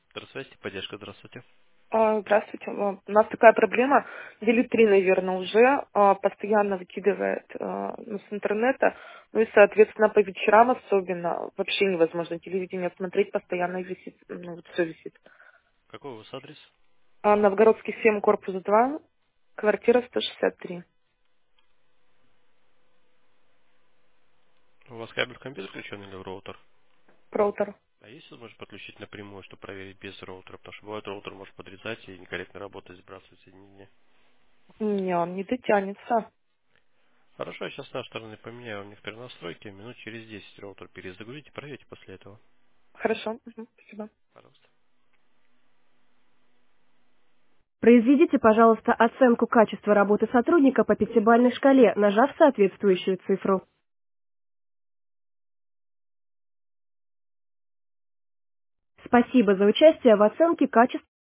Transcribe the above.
Здравствуйте, поддержка, здравствуйте. Здравствуйте. У нас такая проблема, недели 3, наверное, уже постоянно выкидывает с интернета, ну и, соответственно, по вечерам особенно вообще невозможно телевидение смотреть, постоянно висит, ну вот все висит. Какой у вас адрес? Новгородский 7, корпус 2, квартира 163, У вас кабель в компьютер включен или в роутер? роутер. А есть возможность подключить напрямую, чтобы проверить без роутера? Потому что бывает роутер может подрезать и некорректно работать, сбрасывать соединение. Не, он не дотянется. Хорошо, я сейчас с нашей стороны поменяю вам некоторые настройки. Минут через 10 роутер перезагрузите, проверьте после этого. Хорошо, спасибо. Пожалуйста. Произведите, пожалуйста, оценку качества работы сотрудника по пятибалльной шкале, нажав соответствующую цифру. Спасибо за участие в оценке качества